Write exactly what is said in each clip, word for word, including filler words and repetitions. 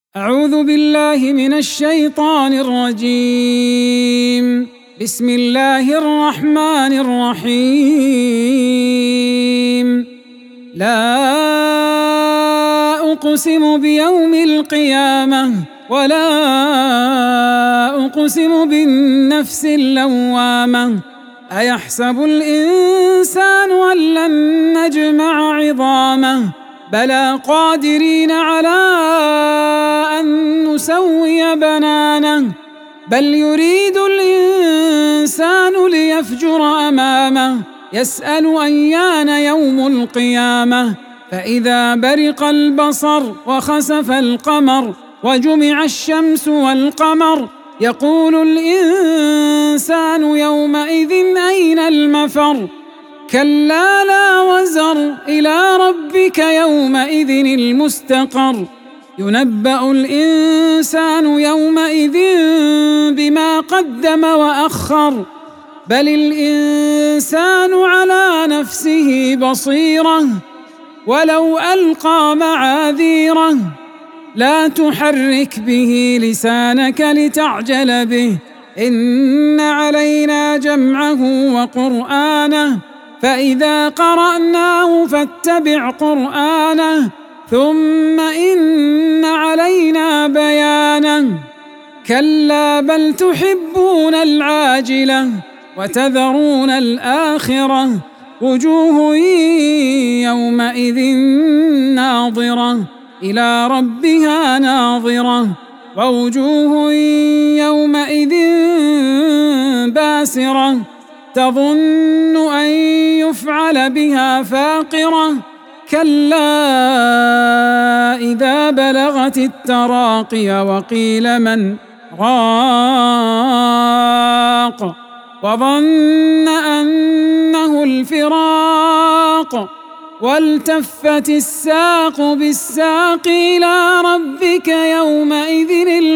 أعوذ بالله من الشيطان الرجيم. بسم الله الرحمن الرحيم. لا أقسم بيوم القيامة ولا أقسم بالنفس اللوامة. أيحسب الإنسان أن لن نجمع عظامه بلى قادرين على أن نسوي بنانه بل يريد الإنسان ليفجر أمامه يسأل أيان يوم القيامة فإذا برق البصر وخسف القمر وجمع الشمس والقمر يقول الإنسان يومئذ أين المفر كلا لا وزر إلى ربك يومئذ المستقر ينبأ الإنسان يومئذ بما قدم وأخر بل الإنسان على نفسه بصيرة ولو ألقى معاذيره لا تحرك به لسانك لتعجل به إن علينا جمعه وقرآنه فإذا قرأناه فاتبع قرآنه ثم إن علينا بيانه كلا بل تحبون العاجلة وتذرون الآخرة وجوه يومئذ ناظرة إلى ربها ناظرة ووجوه يومئذ باسرة تظن أن يفعل بها فاقرة كلا إذا بلغت التراقي وقيل من راق وظن أنه الفراق والتفت الساق بالساق إلى ربك يومئذ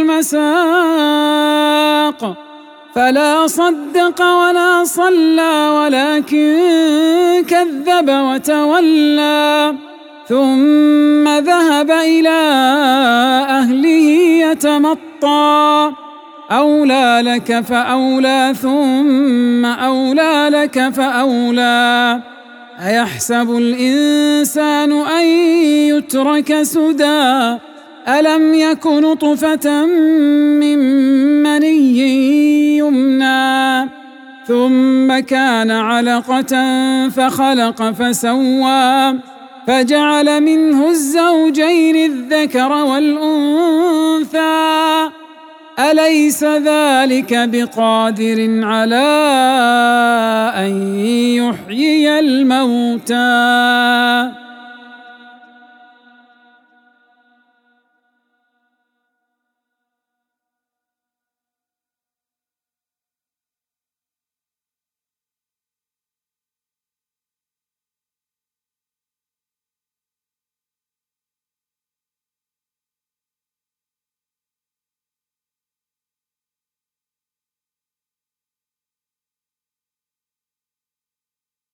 المساق فلا صدق ولا صلى ولكن كذب وتولى ثم ذهب إلى أهله يتمطى أولى لك فأولى ثم أولى لك فأولى أيحسب الإنسان أن يترك سدى ألم يك نطفة من مني يمنى ثم كان علقة فخلق فسوى فجعل منه الزوجين الذكر والأنثى أليس ذلك بقادر على أن يحيي الموتى